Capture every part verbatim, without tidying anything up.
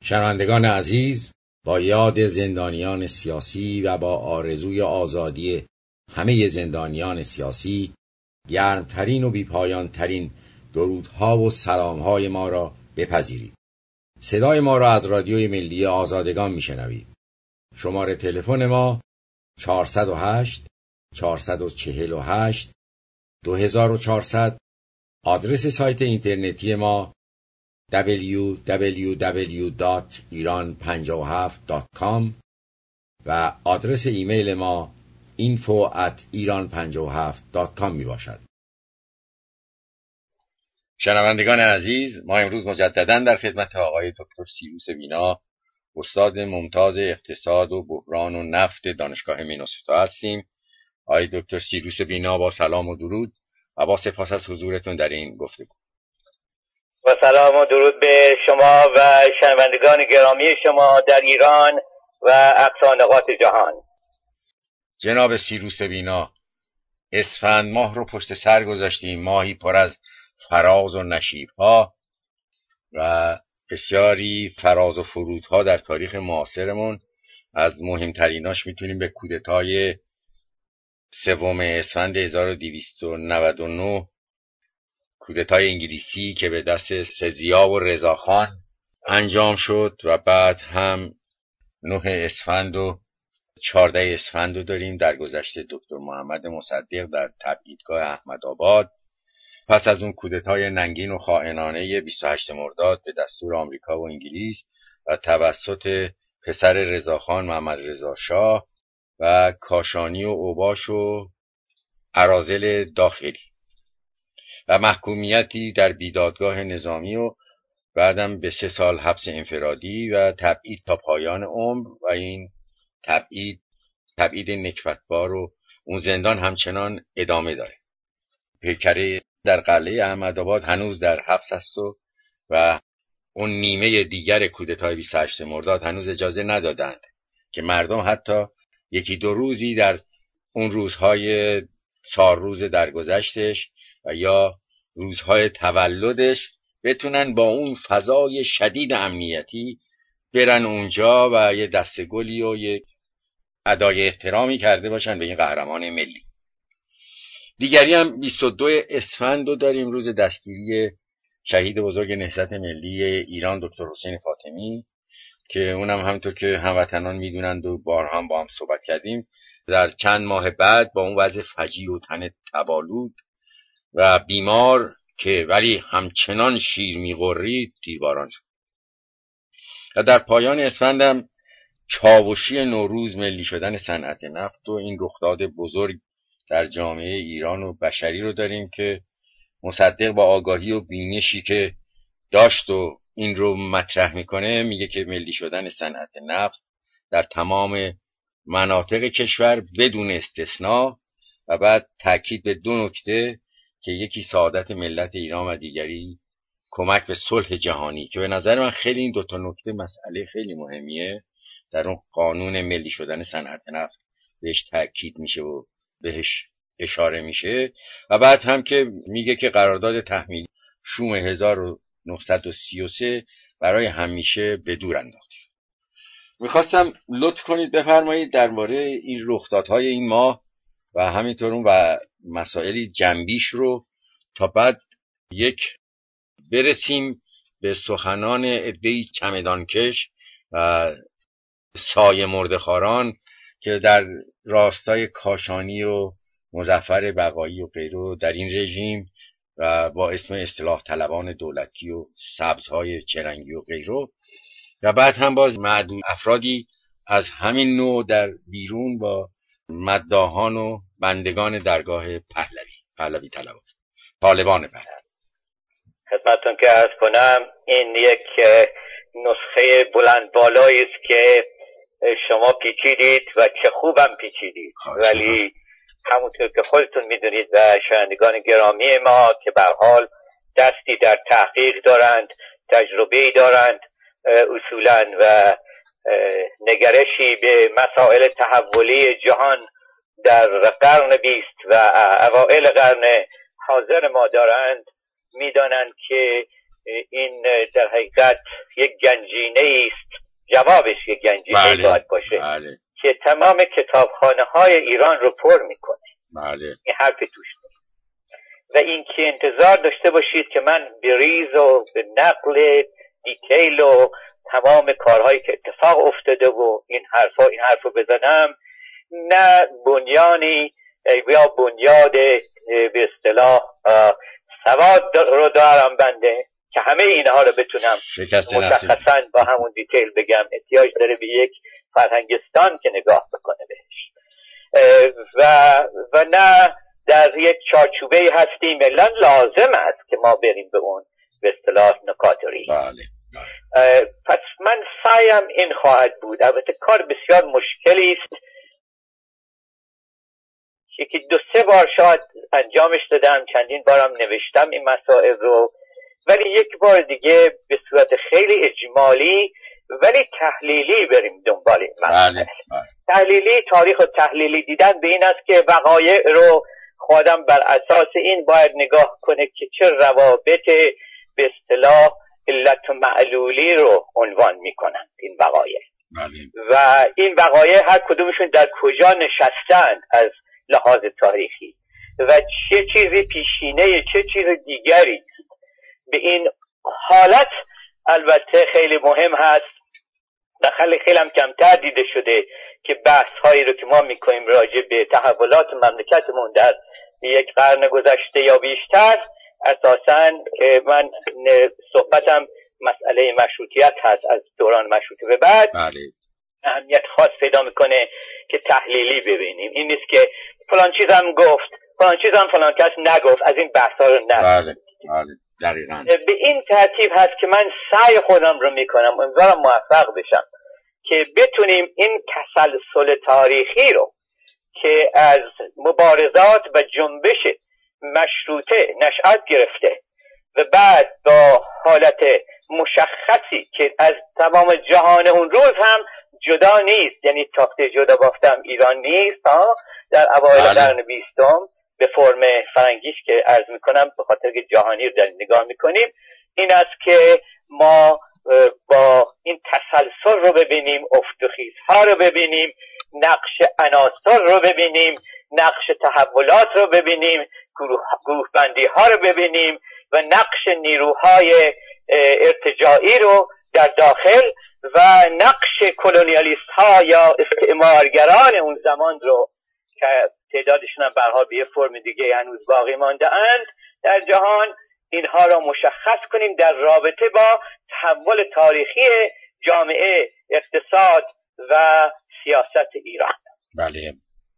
شنوندگان عزیز، با یاد زندانیان سیاسی و با آرزوی آزادی همه زندانیان سیاسی، گرمترین و بیپایانترین درودها و سلامهای ما را بپذیرید. صدای ما را از رادیوی ملی آزادگان میشنوید. شماره تلفن ما چهارصد و هشت چهارصد و چهل و هشت دو هزار و چهارصد. آدرس سایت اینترنتی ما دبلیو دبلیو دبلیو دات ایران پنجاه و هفت دات کام و آدرس ایمیل ما اینفو ات ایران پنجاه و هفت دات کام می باشد. شنوندگان عزیز، ما امروز مجدداً در خدمت آقای دکتر سیروس بینا، استاد ممتاز اقتصاد و بحران و نفت دانشگاه مینوسوتا هستیم. آقای دکتر سیروس بینا، با سلام و درود و با سپاس از حضورتون در این گفتگو. و سلام و درود به شما و شنوندگان گرامی شما در ایران و اقصا نقاط جهان. جناب سیروس بینا، اسفند ماه رو پشت سر گذاشتیم، ماهی پر از فراز و نشیب‌ها و بسیاری فراز و فرودها در تاریخ معاصرمون. از مهمتریناش میتونیم به کودتای سوم اسفند هزار و دویست و نود و نه، کودتای انگلیسی که به دست سزیا و رضاخان انجام شد، و بعد هم نه اسفند و چهارده اسفند رو داریم در گذشته دکتر محمد مصدق در تبعیدگاه احمدآباد. پس از اون کودتای ننگین و خائنانه بیست و هشتم مرداد به دستور آمریکا و انگلیس و توسط پسر رضاخان محمد رضا شاه و کاشانی و اوباش و اراذل داخلی و محکومیتی در بیدادگاه نظامی و بعدم به سه سال حبس انفرادی و تبعید تا پایان عمر. و این تبعید تبعید نکبتبار و اون زندان همچنان ادامه داره. پیکره در قلعه احمدآباد هنوز در حبس است و, و اون نیمه دیگر کودتای بیست و هشتم مرداد هنوز اجازه ندادند که مردم حتی یکی دو روزی در اون روزهای سالروز درگذشتش و یا روزهای تولدش بتونن با اون فضای شدید امنیتی برن اونجا و یه دسته گلی و یه ادای احترامی کرده باشن به این قهرمان ملی. دیگری هم بیست و دو اسفند رو داریم، روز دستگیری شهید بزرگ نهضت ملی ایران دکتر حسین فاطمی، که اونم همونطور که هموطنان میدونند و بارها هم با هم صحبت کردیم، در چند ماه بعد با اون وضع فجیع و تن تبالود و بیمار که ولی همچنان شیر میغرید تیرباران شد. و در پایان اسفندم چاوشی نوروز، ملی شدن صنعت نفت و این رخداد بزرگ در جامعه ایران و بشری رو داریم که مصدق با آگاهی و بینشی که داشت و این رو مطرح میکنه، میگه که ملی شدن صنعت نفت در تمام مناطق کشور بدون استثناء، و بعد تاکید به دو نکته که یکی سعادت ملت ایران و دیگری کمک به صلح جهانی، که به نظر من خیلی این دوتا نکته مسئله خیلی مهمیه. در اون قانون ملی شدن صنعت نفت بهش تاکید میشه و بهش اشاره میشه. و بعد هم که میگه که قرارداد تحمیل شوم هزار و نهصد و سی و سه برای همیشه به دور انداخته. میخواستم لطف کنید بفرمایید درباره این رخدادهای این ماه و همینطور اون و مسائلی جنبیش رو، تا بعد یک برسیم به سخنان عده‌ای چمدانکش و سایه مردخاران که در راستای کاشانی و مظفر بقایی و غیره در این رژیم و با اسم اصلاح طلبان دولتی و سبزهای چرنگی و غیره، و بعد هم باز معدود افرادی از همین نوع در بیرون با مداحان و بندگان درگاه پهلوی پهلوی طلبان طالبان پهلوی. خدمتتون که عرض کنم این یک نسخه بلند بالایی است که شما پیچیدید و چه خوبم پیچیدید، ولی همونطور که خودتون میدونید و شنوندگان گرامی ما که به هر حال دستی در تحقیق دارند، تجربه‌ای دارند اصولاً و نگرشی به مسائل تحولی جهان در قرن بیست و اوائل قرن حاضر ما دارند، میدانند که این در حقیقت یک گنجینه است، جوابش یک گنجینه بله. باید باشه بله. که تمام کتابخانه های ایران رو پر میکنه. بله. این حرف توش نیست. و این که انتظار داشته باشید که من به ریز و به نقل دیتیل و تمام کارهایی که اتفاق افتاده و این حرفا این حرفو بزنم، نه بنیانی یا بنیاد به اصطلاح سواد رو دارم بنده که همه اینها رو بتونم مشخصا با همون دیتیل بگم. احتیاج داره به یک فرهنگستان که نگاه بکنه بهش و و نه در یک چارچوبه هستیم. الان لازم است که ما بریم به اون به اصطلاح نکات ریز. بله. پس من سعیم این خواهد بود. البته کار بسیار مشکلی است، یکی دو سه بار شاید انجامش دادم، چندین بارم نوشتم این مسائل رو، ولی یک بار دیگه به صورت خیلی اجمالی ولی تحلیلی بریم دنبال این مسائل. بله. بله. تحلیلی، تاریخ و تحلیلی دیدن به این است که وقایع رو خودم بر اساس این باید نگاه کنه که چه روابط به اصطلاح علت و معلولی رو عنوان میکنند این وقایع. بله. و این وقایع هر کدومشون در کجا نشستند از لحاظ تاریخی و چه چیزی پیشینه چه چیز دیگری به این حالت. البته خیلی مهم هست، خیلی خیلی هم کمتر دیده شده که بحث هایی رو که ما میکنیم راجع به تحولات مملکتمون در یک قرن گذشته یا بیشتر، اساساً که من صحبتم مسئله مشروطیت هست، از دوران مشروطه به بعد بله. اهمیت خاص پیدا میکنه که تحلیلی ببینیم. این نیست که فلان چیزم گفت فلان چیزم فلان کس نگفت، از این بحث ها رو نه. بله. بله. دقیقاً. به این ترتیب هست که من سعی خودم رو میکنم، امیدوارم موفق بشم که بتونیم این تسلسل تاریخی رو که از مبارزات و جنبش مشروطه نشأت گرفته و بعد با حالت مشخصی که از تمام جهان اون روز هم جدا نیست، یعنی تاخت جدا بافتم ایران نیست ها، در اوایل قرن بیستم به فرم فرنگیش که عرض میکنم به خاطر که جهانی رو در نگاه میکنیم، این است که ما با این تسلسل رو ببینیم، افت و خیزها رو ببینیم، نقش عناصر رو ببینیم، نقش تحولات رو ببینیم، گروه, گروه بندی ها رو ببینیم و نقش نیروهای ارتجاعی رو در داخل و نقش کلونیالیست ها یا استعمارگران اون زمان رو که تعدادشون هم برها به یه فرم دیگه هنوز باقی مانده اند در جهان، اینها را مشخص کنیم در رابطه با تحول تاریخی جامعه، اقتصاد و سیاست ایران. بله.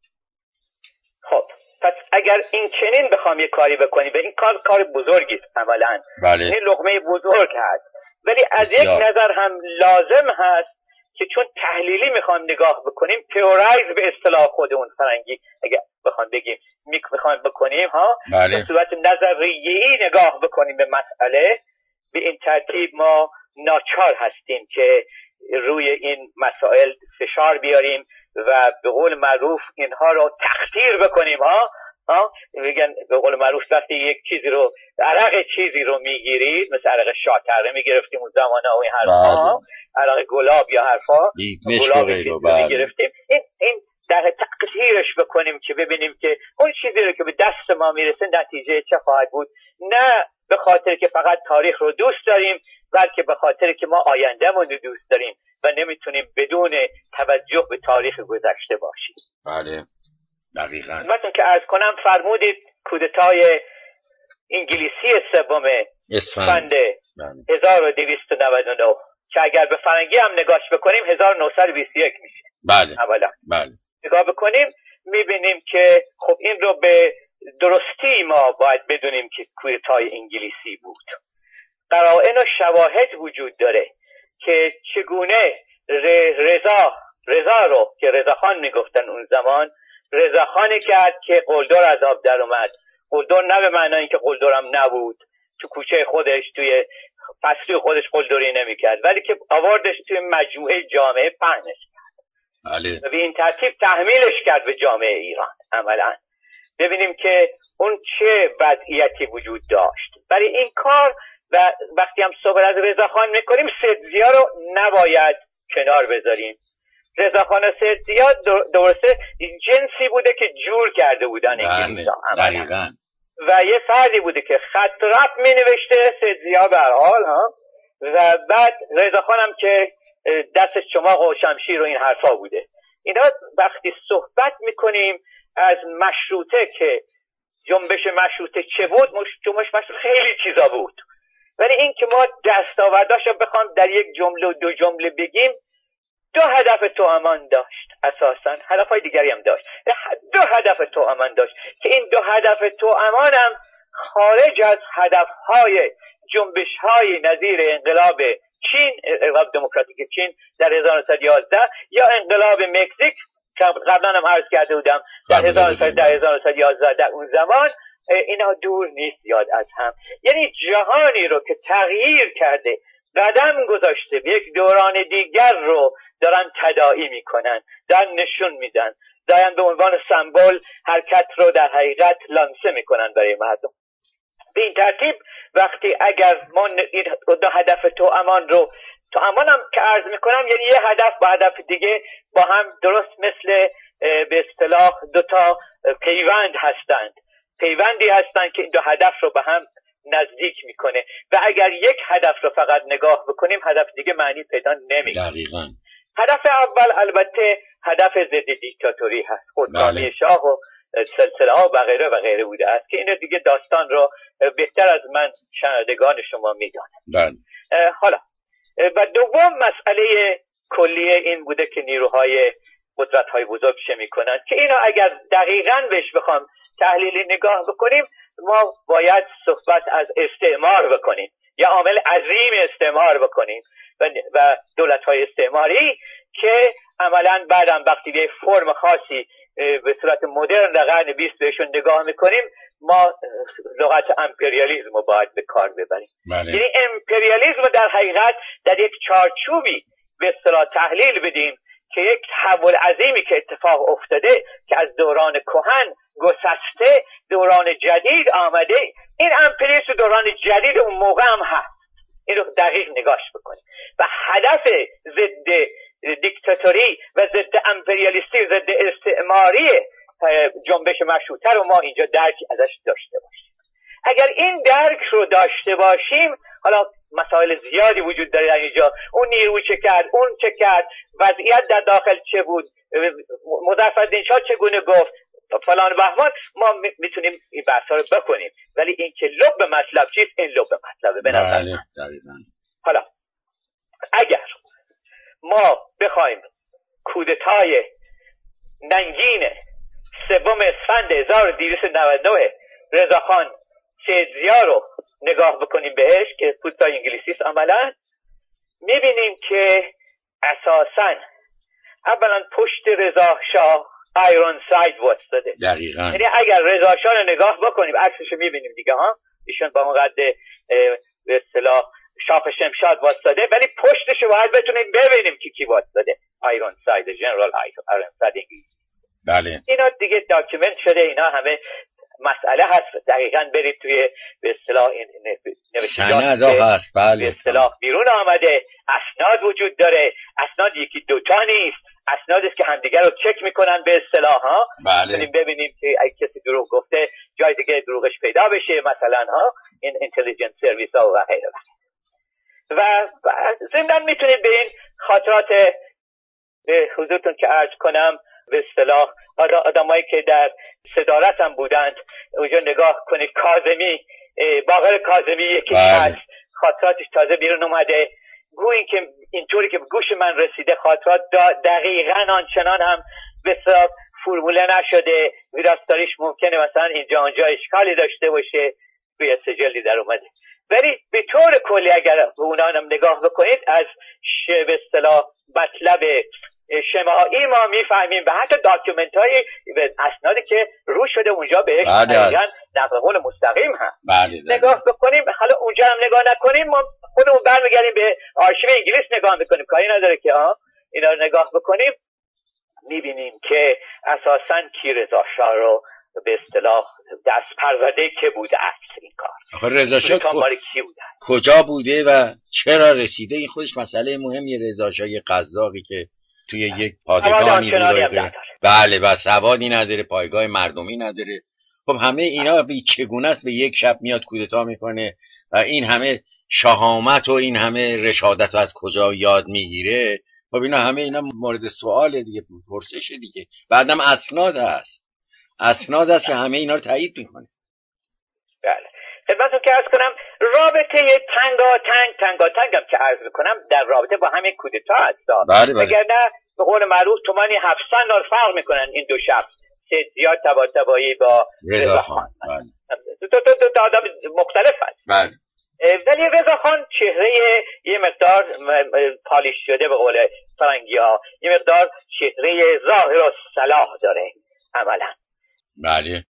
خب پس اگر این چنین بخوام یه کاری بکنیم، به این کار کار بزرگی است عملاً. بله. این لقمه بزرگ هست، ولی از بسیار. یک نظر هم لازم هست که چون تحلیلی میخوام نگاه بکنیم، تئورایز به اصطلاح خودمون فرنگی اگه بخوام بگیم میخوام بکنیم ها، بله. به صورت نظریه‌ای نگاه بکنیم به مسئله، به این ترتیب ما ناچار هستیم که روی این مسائل فشار بیاریم و به قول معروف اینها رو تخدیر بکنیم ها. ها میگن به قول معروف وقتی یک چیزی رو عرق چیزی رو میگیرید، مثل عرق شاکره میگرفتیم اون زمانه و این حرفا، عرق گلاب یا حرفا گلابی رو میگرفتیم، این این در تقدیرش بکنیم که ببینیم که اون چیزی رو که به دست ما میرسه نتیجه چه خواهد بود، نه به خاطر که فقط تاریخ رو دوست داریم، بلکه به خاطر که ما آینده‌مون رو دوست داریم و نمیتونیم بدون توجه به تاریخ گذشته باشیم. بله. دقیقاً. مثلا که عرض کنم فرمودید کودتای انگلیسی سوم اسفند هزار و دویست و نود و نه که اگر به فرنگی هم نگاش بکنیم هزار و نهصد و بیست و یک میشه. بله. اولا بله. نگاه بکنیم میبینیم که خب این رو به درستی ما باید بدونیم که کودتای انگلیسی بود. قرائن و شواهد وجود داره که چگونه رضا رضا رو که رضاخان میگفتن اون زمان، رضاخانی کرد که قلدر از آب در اومد. قلدر نه به معنی اینکه قلدرم نبود، تو کوچه خودش توی فصلی خودش قلدری نمیکرد، ولی که آوردش توی مجموعه جامعه پهنش کرد. بله. و به این ترتیب تحمیلش کرد به جامعه ایران. عملا ببینیم که اون چه وضعیتی وجود داشت. برای این کار و وقتی هم صحبت از رضاخان میکنیم سیدزیا رو نباید کنار بذاریم. رضاخان و سیدزیا درسته جنسی بوده که جور کرده بودن انگلیس‌ها و یه فردی بوده که خط رپ می نوشته، سیدزیا به هر حال ها، و بعد رضاخان هم که دستش چماق و شمشیر و این حرفا بوده. اینا وقتی صحبت میکنیم از مشروطه که جنبش مشروطه چه بود، جنبش مشروطه خیلی چیزا بود، ولی این که ما دستاورداشو بخوام در یک جمله و دو جمله بگیم، دو هدف توامان داشت. اساسا هدفهای دیگری هم داشت، دو هدف توامان داشت که این دو هدف توامان هم خارج از هدفهای جنبش‌های نظیر انقلاب چین، انقلاب دموکراتیک چین در هزار و نهصد و یازده یا انقلاب مکزیک که قبلا هم عرض کرده بودم در هزار و نهصد و یازده، در اون زمان اینا دور نیست یاد از هم. یعنی جهانی رو که تغییر کرده، قدم گذاشته، به یک دوران دیگر رو دارن تداعی میکنن، دارن نشون میدن، دارن به عنوان سمبل حرکت رو در حقیقت لانسه میکنن برای مردم. به این ترتیب وقتی اگر ما این دو هدف توامان رو توامان هم که عرض میکنم، یعنی یه هدف با هدف دیگه با هم درست مثل به اصطلاح دو تا پیوند هستند، پیوندی هستند که این دو هدف رو به هم نزدیک میکنه و اگر یک هدف رو فقط نگاه بکنیم هدف دیگه معنی پیدا نمیکنه. دقیقاً. هدف اول البته هدف ضد دیکتاتوری هست، خودکامه شاه و سلسله ها و غیره و غیره بوده است که اینو دیگه داستان رو بهتر از من شنوندگان شما میدانند. حالا و دوم مسئله کلیه این بوده که نیروهای قدرت های بزرگ چه میکنند، که اینو اگر دقیقاً بهش بخوام تحلیلی نگاه بکنیم، ما باید صحبت از استعمار بکنیم یا عامل عظیم استعمار بکنیم و, و دولت های استعماری که عملاً بعدم وقتی به فرم خاصی به صورت مدرن در قرن بیست بهشون نگاه میکنیم، ما لغت امپریالیسم رو باید به کار ببریم. یعنی امپریالیسم رو در حقیقت در یک چارچوبی به اصطلاح تحلیل بدیم که یک تحول عظیمی که اتفاق افتاده که از دوران کهن گسسته دوران جدید آمده، این امپریالیسم دوران جدید اون موقع هم هست. این رو دقیق نگاش بکنیم و هدف ضد دیکتاتوری و ضد امپریالیستی، ضد استعماری جنبش مشروطه رو ما اینجا درک ازش داشته باشیم. اگر این درک رو داشته باشیم، حالا مسائل زیادی وجود داره در اینجا، اون نیرو چه کرد، اون چه کرد، وضعیت در داخل چه بود، مظفرالدین شاه چگونه گفت فلان بهمان، ما میتونیم این بحثا رو بکنیم، ولی این که لب مطلب چیست، این لب مطلبه به نظر من. حالا اگر ما بخوایم کودتای ننگین سوم اسفند هزار و دویست و نود و نه رضاخان سیدزیا رو نگاه بکنیم بهش که کودتای انگلیسی است، عملا میبینیم که اساساً اولا پشت رضا شاه آیرون ساید واسطه. دقیقاً. یعنی اگر رضا شاه رو نگاه بکنیم، عکسش رو میبینیم دیگه ها، ایشون با اون قد به اصطلاح شاخ شمشاد واسطه، ولی پشتش رو باید بتونیم ببینیم که کی واسطه. آیرون ساید، جنرال آیرون ساید انگلیسی. بله. اینا دیگه داکیومنت شده، اینا همه مسئله هست. دقیقاً برید توی به اصطلاح نوشته‌ها هست، بله، به اصطلاح بیرون آمده، اسناد وجود داره، اسناد یکی دوتا نیست، اسنادی است که همدیگر رو چک میکنن به اصطلاح ها. بله. ببینیم که اگه کسی دروغ گفته جای دیگه دروغش پیدا بشه، مثلا ها این اینتلیجنس سرویس ها و غیره. و ضمن میتونید به این خاطرات به حضورتون که عرض کنم به اصطلاح آدمایی که در صدارت هم بودند اونجا نگاه کنید. کاظمی، باقر کاظمی یکی از خاطراتش تازه بیرون اومده، گویی که اینطوری که گوش من رسیده خاطرات دقیقاً آنچنان هم به اصطلاح فرموله نشده، ویراستاریش ممکنه مثلا اینجا آنجا اشکالی داشته باشه، توی سجلی در اومده، ولی به طور کلی اگر به اونا هم نگاه بکنید از به اصطلاح مطلب شماعی ما میفهمیم و حتی داکیومنت های اسنادی که رو شده اونجا بهش دقیقاً نقل قول مستقیم هم نگاه بکنیم. حالا اونجا هم نگاه نکنیم، ما خودمون برمیگردیم به آرشیو انگلیس نگاه میکنیم، کاری نداره که ها اینا رو نگاه بکنیم، میبینیم که اساساً کی رضا شاه رو به اصطلاح دست پرورده که بوده است این کار. آخه رضا شاه کی بوده؟ کجا بوده و چرا رسیده؟ این خودش مسئله مهمیه. رضا شاه قزاقی که توی یک پادگانی بوده، بله، و سوادی نداره، پایگاه مردمی نداره. خب همه اینا بی چگونه است به یک شب میاد کودتا میکنه و این همه شهامت و این همه رشادت از کجا یاد میگیره؟ خب اینا همه اینا مورد سواله دیگه، پرسش دیگه. بعدم اسناد هست، اسناد هست که همه اینا رو تایید میکنه. بله، خدمتتون که عرض کنم رابطه تنگا تنگ تنگا تنگم که عرض میکنم در رابطه با همین کودتا هست. بله بله. اگر نه به قول معروف تومانی هفتصد دلار فرق میکنن این دو شخص، زیاد طباطبایی با رضا خان. دو تا دو تا آدم مختلف هست. بله. ولی رضا خان چهره یه مقدار پالیش شده به قول فرنگی ها، یه مقدار چهره ظاهر و صلاح داره عملا. بله.